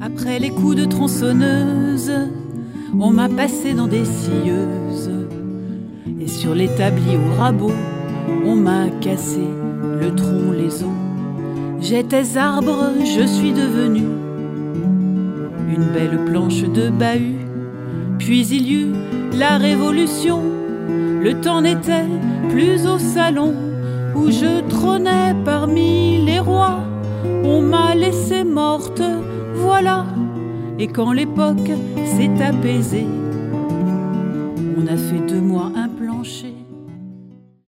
Après les coups de tronçonneuse, on m'a passé dans des scieuses. Et sur l'établi au rabot, on m'a cassé le tronc, les os. J'étais arbre, je suis devenu une belle planche de bahut. Puis il y eut la révolution, le temps n'était plus au salon où je trônais parmi les rois. On m'a laissée morte, voilà. Et quand l'époque s'est apaisée, on a fait de moi